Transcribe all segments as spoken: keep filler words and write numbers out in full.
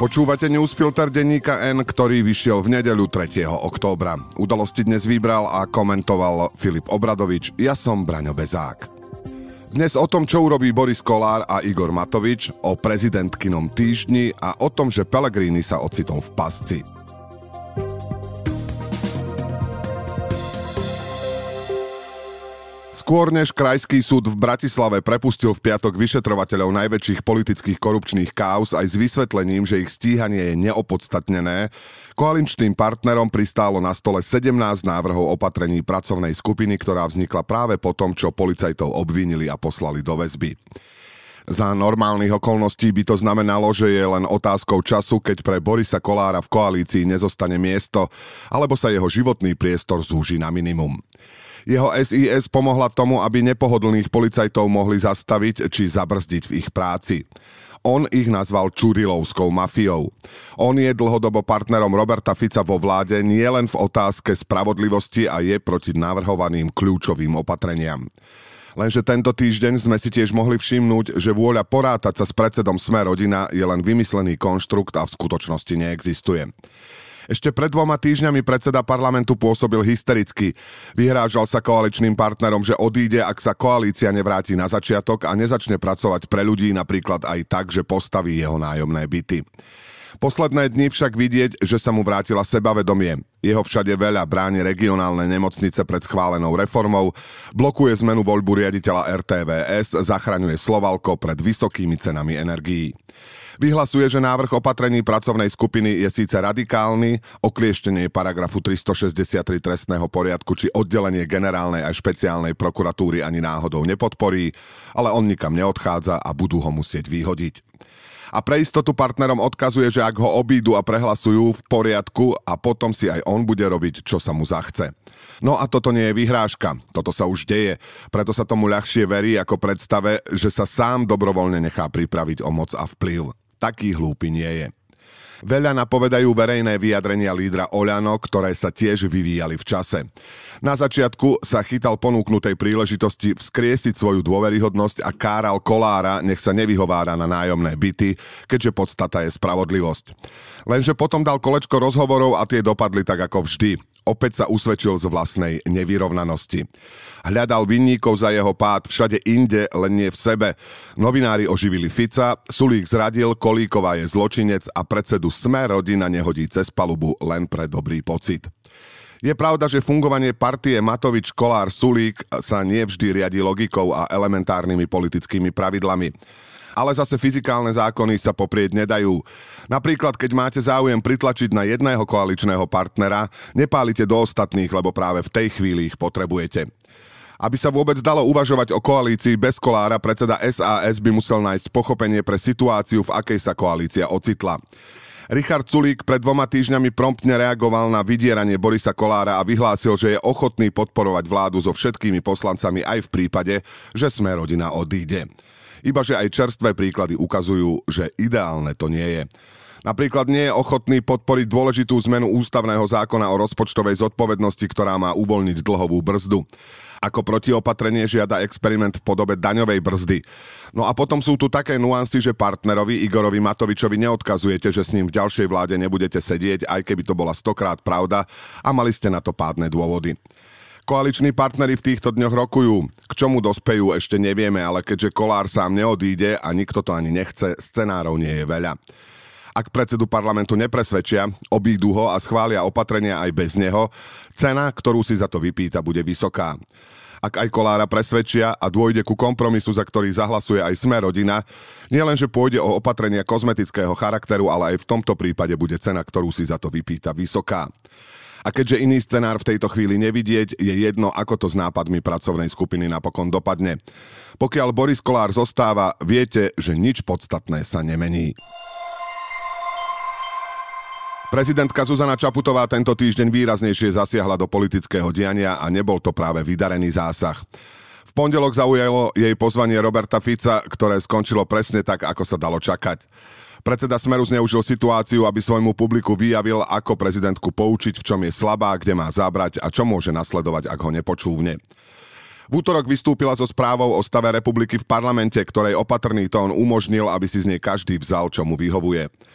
Počúvate newsfilter denníka N, ktorý vyšiel v nedeľu tretieho októbra. Udalosti dnes vybral a komentoval Filip Obradovič, ja som Braňo Bezák. Dnes o tom, čo urobí Boris Kollár a Igor Matovič, o prezidentkynom týždni a o tom, že Pellegrini sa ocitol v pasci. Skôr než Krajský súd v Bratislave prepustil v piatok vyšetrovateľov najväčších politických korupčných káuz aj s vysvetlením, že ich stíhanie je neopodstatnené, koaličným partnerom pristálo na stole sedemnásť návrhov opatrení pracovnej skupiny, ktorá vznikla práve po tom, čo policajtov obvinili a poslali do väzby. Za normálnych okolností by to znamenalo, že je len otázkou času, keď pre Borisa Kollára v koalícii nezostane miesto, alebo sa jeho životný priestor zúži na minimum. Jeho es í es pomohla tomu, aby nepohodlných policajtov mohli zastaviť či zabrzdiť v ich práci. On ich nazval čurilovskou mafiou. On je dlhodobo partnerom Roberta Fica vo vláde nielen v otázke spravodlivosti a je proti navrhovaným kľúčovým opatreniam. Lenže tento týždeň sme si tiež mohli všimnúť, že vôľa porátať sa s predsedom Sme rodina je len vymyslený konštrukt a v skutočnosti neexistuje. Ešte pred dvoma týždňami predseda parlamentu pôsobil hystericky. Vyhrážal sa koaličným partnerom, že odíde, ak sa koalícia nevráti na začiatok a nezačne pracovať pre ľudí napríklad aj tak, že postaví jeho nájomné byty. Posledné dni však vidieť, že sa mu vrátila sebavedomie. Jeho všade veľa, bráni regionálne nemocnice pred schválenou reformou, blokuje zmenu voľbu riaditeľa er té vé es, zachraňuje Slovalko pred vysokými cenami energií. Vyhlasuje, že návrh opatrení pracovnej skupiny je síce radikálny, oklieštenie paragrafu tristošesťdesiattri trestného poriadku či oddelenie generálnej aj špeciálnej prokuratúry ani náhodou nepodporí, ale on nikam neodchádza a budú ho musieť vyhodiť. A pre istotu partnerom odkazuje, že ak ho obídu a prehlasujú, v poriadku a potom si aj on bude robiť, čo sa mu zachce. No a toto nie je vyhrážka, toto sa už deje, preto sa tomu ľahšie verí ako predstave, že sa sám dobrovoľne nechá pripraviť o moc a vplyv. Taký hlúpy nie je. Veľa napovedajú verejné vyjadrenia lídra Oľano, ktoré sa tiež vyvíjali v čase. Na začiatku sa chytal ponúknutej príležitosti vzkriesiť svoju dôveryhodnosť a káral Kollára, nech sa nevyhovára na nájomné byty, keďže podstata je spravodlivosť. Lenže potom dal kolečko rozhovorov a tie dopadli tak ako vždy. Opäť sa usvedčil z vlastnej nevyrovnanosti. Hľadal vinníkov za jeho pád všade inde, len nie v sebe. Novinári oživili Fica, Sulík zradil, Kolíková je zločinec a predsedu Sme rodina nehodí cez palubu len pre dobrý pocit. Je pravda, že fungovanie partie Matovič, Kollár, Sulík sa nie vždy riadi logikou a elementárnymi politickými pravidlami. Ale zase fyzikálne zákony sa poprieť nedajú. Napríklad, keď máte záujem pritlačiť na jedného koaličného partnera, nepálite do ostatných, lebo práve v tej chvíli ich potrebujete. Aby sa vôbec dalo uvažovať o koalícii bez Kollára, predseda es a es by musel nájsť pochopenie pre situáciu, v akej sa koalícia ocitla. Richard Sulík pred dvoma týždňami promptne reagoval na vydieranie Borisa Kollára a vyhlásil, že je ochotný podporovať vládu so všetkými poslancami aj v prípade, že Sme rodina odíde. Ibaže aj čerstvé príklady ukazujú, že ideálne to nie je. Napríklad nie je ochotný podporiť dôležitú zmenu ústavného zákona o rozpočtovej zodpovednosti, ktorá má uvoľniť dlhovú brzdu. Ako protiopatrenie žiada experiment v podobe daňovej brzdy. No a potom sú tu také nuancy, že partnerovi Igorovi Matovičovi neodkazujete, že s ním v ďalšej vláde nebudete sedieť, aj keby to bola stokrát pravda a mali ste na to pádne dôvody. Koaliční partneri v týchto dňoch rokujú. K čomu dospejú, ešte nevieme, ale keďže Kollár sám neodíde a nikto to ani nechce, scenárov nie je veľa. Ak predsedu parlamentu nepresvedčia, obídu ho a schvália opatrenia aj bez neho, cena, ktorú si za to vypýta, bude vysoká. Ak aj Kollára presvedčia a dôjde ku kompromisu, za ktorý zahlasuje aj Sme rodina, nielenže pôjde o opatrenia kozmetického charakteru, ale aj v tomto prípade bude cena, ktorú si za to vypýta, vysoká. A keďže iný scenár v tejto chvíli nevidieť, je jedno, ako to s nápadmi pracovnej skupiny napokon dopadne. Pokiaľ Boris Kollár zostáva, viete, že nič podstatné sa nemení. Prezidentka Zuzana Čaputová tento týždeň výraznejšie zasiahla do politického diania a nebol to práve vydarený zásah. V pondelok zaujalo jej pozvanie Roberta Fica, ktoré skončilo presne tak, ako sa dalo čakať. Predseda Smeru zneužil situáciu, aby svojmu publiku vyjavil, ako prezidentku poučiť, v čom je slabá, kde má zabrať a čo môže nasledovať, ak ho nepočúvne. V útorok vystúpila so správou o stave republiky v parlamente, ktorej opatrný tón umožnil, aby si z nej každý vzal, čo mu vyhovuje. V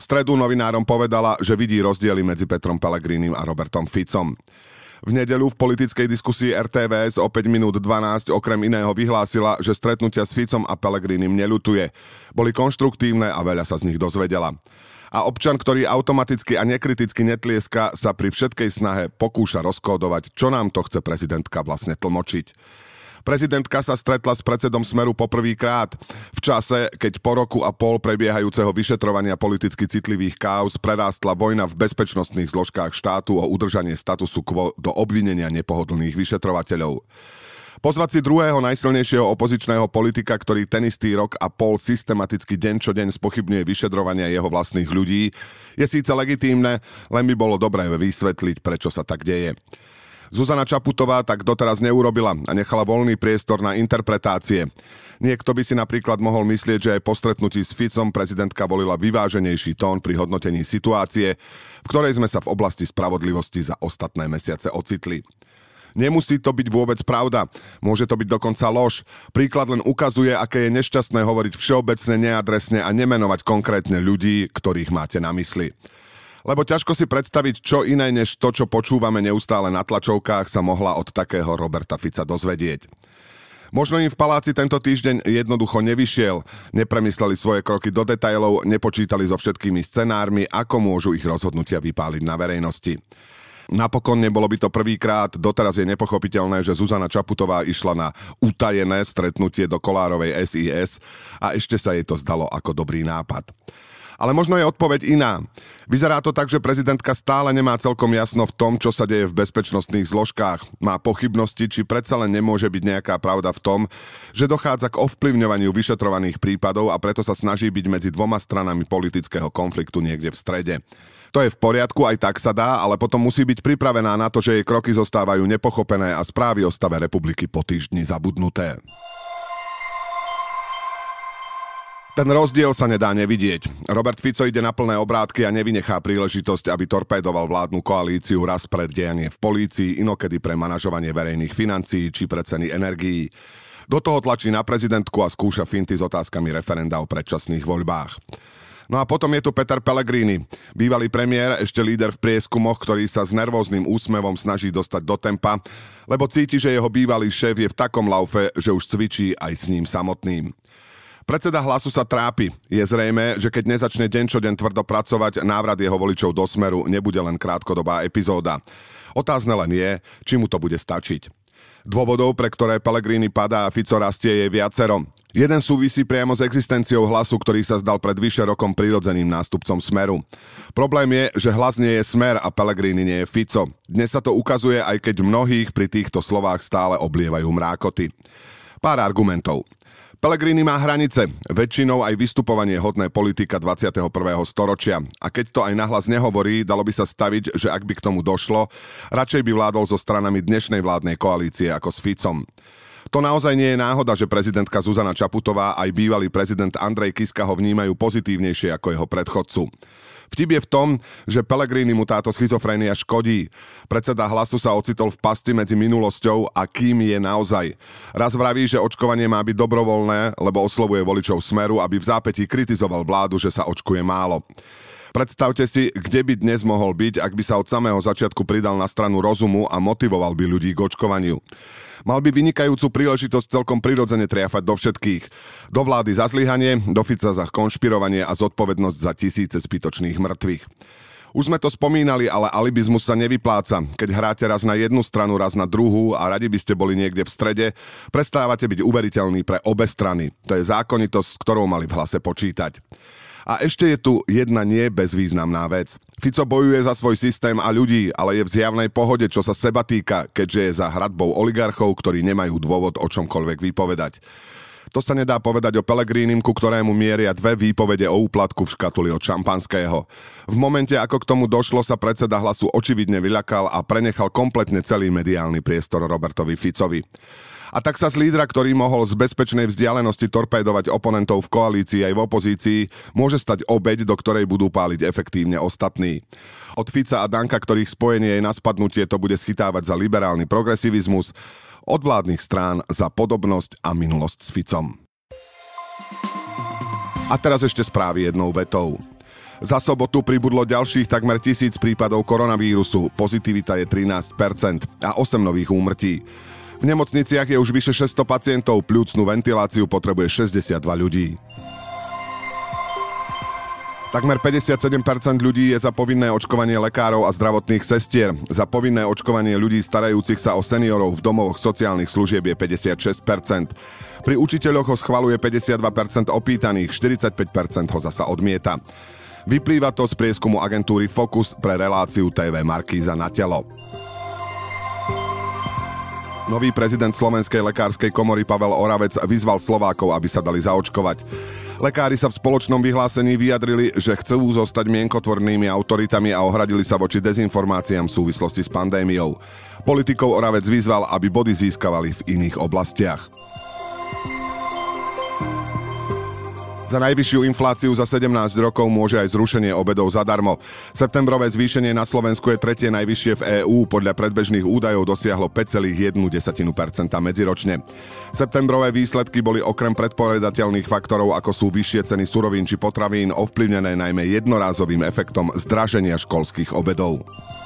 V stredu novinárom povedala, že vidí rozdiely medzi Petrom Pellegrinim a Robertom Ficom. V nedeľu v politickej diskusii er té vé es o päť minút dvanásť okrem iného vyhlásila, že stretnutia s Ficom a Pellegrinim neľutuje. Boli konštruktívne a veľa sa z nich dozvedela. A občan, ktorý automaticky a nekriticky netlieska, sa pri všetkej snahe pokúša rozkódovať, čo nám to chce prezidentka vlastne tlmočiť. Prezidentka sa stretla s predsedom Smeru poprvýkrát. V čase, keď po roku a pol prebiehajúceho vyšetrovania politicky citlivých káuz prerástla vojna v bezpečnostných zložkách štátu o udržanie statusu quo do obvinenia nepohodlných vyšetrovateľov. Pozvať si druhého najsilnejšieho opozičného politika, ktorý ten istý rok a pol systematicky deň čo deň spochybňuje vyšetrovania jeho vlastných ľudí, je síce legitímne, len by bolo dobré vysvetliť, prečo sa tak deje. Zuzana Čaputová tak doteraz neurobila a nechala voľný priestor na interpretácie. Niekto by si napríklad mohol myslieť, že aj po stretnutí s Ficom prezidentka volila vyváženejší tón pri hodnotení situácie, v ktorej sme sa v oblasti spravodlivosti za ostatné mesiace ocitli. Nemusí to byť vôbec pravda, môže to byť dokonca lož. Príklad len ukazuje, aké je nešťastné hovoriť všeobecne, neadresne a nemenovať konkrétne ľudí, ktorých máte na mysli. Lebo ťažko si predstaviť, čo iné než to, čo počúvame neustále na tlačovkách, sa mohla od takého Roberta Fica dozvedieť. Možno im v paláci tento týždeň jednoducho nevyšiel, nepremysleli svoje kroky do detailov, nepočítali so všetkými scenármi, ako môžu ich rozhodnutia vypáliť na verejnosti. Napokon nebolo by to prvýkrát, doteraz je nepochopiteľné, že Zuzana Čaputová išla na utajené stretnutie do Kollárovej es í es a ešte sa jej to zdalo ako dobrý nápad. Ale možno je odpoveď iná. Vyzerá to tak, že prezidentka stále nemá celkom jasno v tom, čo sa deje v bezpečnostných zložkách. Má pochybnosti, či predsa len nemôže byť nejaká pravda v tom, že dochádza k ovplyvňovaniu vyšetrovaných prípadov a preto sa snaží byť medzi dvoma stranami politického konfliktu niekde v strede. To je v poriadku, aj tak sa dá, ale potom musí byť pripravená na to, že jej kroky zostávajú nepochopené a správy o stave republiky po týždni zabudnuté. Ten rozdiel sa nedá nevidieť. Robert Fico ide na plné obrátky a nevynechá príležitosť, aby torpédoval vládnu koalíciu raz pre dianie v polícii, inokedy pre manažovanie verejných financií či pre ceny energií. Do toho tlačí na prezidentku a skúša finty s otázkami referenda o predčasných voľbách. No a potom je tu Peter Pellegrini, bývalý premiér, ešte líder v prieskumoch, ktorý sa s nervóznym úsmevom snaží dostať do tempa, lebo cíti, že jeho bývalý šéf je v takom laufe, že už cvičí aj s ním samotným. Predseda Hlasu sa trápi. Je zrejmé, že keď nezačne deň čo deň tvrdo pracovať, návrat jeho voličov do Smeru nebude len krátkodobá epizóda. Otázne len je, či mu to bude stačiť. Dôvodov, pre ktoré Pellegrini padá a Fico rastie, je viacero. Jeden súvisí priamo s existenciou Hlasu, ktorý sa zdal pred vyše rokom prirodzeným nástupcom Smeru. Problém je, že Hlas nie je Smer a Pellegrini nie je Fico. Dnes sa to ukazuje, aj keď mnohých pri týchto slovách stále oblievajú mrákoty. Pár argumentov. Pellegrini má hranice, väčšinou aj vystupovanie hodné politika dvadsiateho prvého storočia. A keď to aj nahlas nehovorí, dalo by sa staviť, že ak by k tomu došlo, radšej by vládol so stranami dnešnej vládnej koalície ako s Ficom. To naozaj nie je náhoda, že prezidentka Zuzana Čaputová aj bývalý prezident Andrej Kiska ho vnímajú pozitívnejšie ako jeho predchodcu. Vtip je v tom, že Pellegrini mu táto schizofrénia škodí. Predseda Hlasu sa ocitol v pasci medzi minulosťou a kým je naozaj. Raz vraví, že očkovanie má byť dobrovoľné, lebo oslovuje voličov Smeru, aby v zápätí kritizoval vládu, že sa očkuje málo. Predstavte si, kde by dnes mohol byť, ak by sa od samého začiatku pridal na stranu rozumu a motivoval by ľudí k očkovaniu. Mal by vynikajúcu príležitosť celkom prirodzene triafať do všetkých. Do vlády za zlyhanie, do Fica za konšpirovanie a zodpovednosť za tisíce zbytočných mŕtvych. Už sme to spomínali, ale alibizmus sa nevypláca. Keď hráte raz na jednu stranu, raz na druhú a radi by ste boli niekde v strede, prestávate byť uveriteľní pre obe strany. To je zákonitosť, s ktorou mali v Hlase počítať. A ešte je tu jedna nie bezvýznamná vec. Fico bojuje za svoj systém a ľudí, ale je v zjavnej pohode, čo sa seba týka, keďže je za hradbou oligarchov, ktorí nemajú dôvod o čomkoľvek vypovedať. To sa nedá povedať o Pellegrinim, ku ktorému mieria dve výpovede o úplatku v škatuli od šampanského. V momente, ako k tomu došlo, sa predseda Hlasu očividne vyľakal a prenechal kompletne celý mediálny priestor Robertovi Ficovi. A tak sa z lídra, ktorý mohol z bezpečnej vzdialenosti torpédovať oponentov v koalícii aj v opozícii, môže stať obeť, do ktorej budú páliť efektívne ostatní. Od Fica a Danka, ktorých spojenie je na spadnutie, to bude schytávať za liberálny progresivizmus, od vládnych strán za podobnosť a minulosť s Ficom. A teraz ešte správy jednou vetou. Za sobotu pribudlo ďalších takmer tisíc prípadov koronavírusu, pozitivita je trinásť percent a osem nových úmrtí. V nemocniciach je už vyše šesťsto pacientov, pľúcnu ventiláciu potrebuje šesťdesiatdva ľudí. Takmer päťdesiatsedem percent ľudí je za povinné očkovanie lekárov a zdravotných sestier. Za povinné očkovanie ľudí starajúcich sa o seniorov v domovoch sociálnych služieb je päťdesiatšesť percent. Pri učiteľoch ho schvaľuje päťdesiatdva percent opýtaných, štyridsaťpäť percent ho zasa odmieta. Vyplýva to z prieskumu agentúry Focus pre reláciu té vé Markíza na telo. Nový prezident Slovenskej lekárskej komory Pavel Oravec vyzval Slovákov, aby sa dali zaočkovať. Lekári sa v spoločnom vyhlásení vyjadrili, že chcú zostať mienkotvornými autoritami a ohradili sa voči dezinformáciám v súvislosti s pandémiou. Politikov Oravec vyzval, aby body získavali v iných oblastiach. Za najvyššiu infláciu za sedemnásť rokov môže aj zrušenie obedov zadarmo. Septembrové zvýšenie na Slovensku je tretie najvyššie v EÚ, podľa predbežných údajov dosiahlo päť celá jedna percenta medziročne. Septembrové výsledky boli okrem predpovedateľných faktorov, ako sú vyššie ceny surovín či potravín, ovplyvnené najmä jednorázovým efektom zdraženia školských obedov.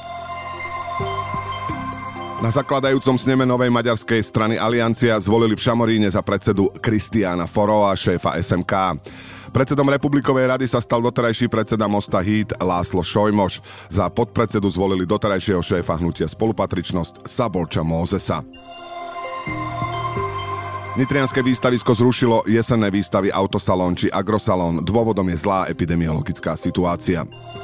Na zakladajúcom sneme novej maďarskej strany Aliancia zvolili v Šamoríne za predsedu Kristiána Foroa, šéfa es em ká. Predsedom Republikovej rady sa stal doterajší predseda Mosta Híd László Sojmoš. Za podpredsedu zvolili doterajšieho šéfa hnutia Spolupatričnosť Szabolcsa Mózesa. Nitrianske výstavisko zrušilo jesenné výstavy Autosalón či Agrosalón. Dôvodom je zlá epidemiologická situácia.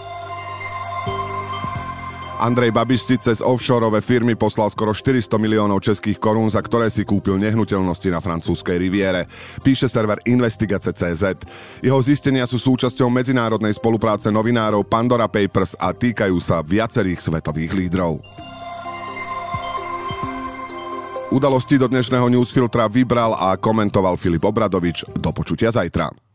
Andrej Babiš si cez offshoreové firmy poslal skoro štyristo miliónov českých korún, za ktoré si kúpil nehnuteľnosti na francúzskej riviére. Píše server Investigace bodka cé zet. Jeho zistenia sú súčasťou medzinárodnej spolupráce novinárov Pandora Papers a týkajú sa viacerých svetových lídrov. Udalosti do dnešného newsfiltra vybral a komentoval Filip Obradovič. Do počutia zajtra.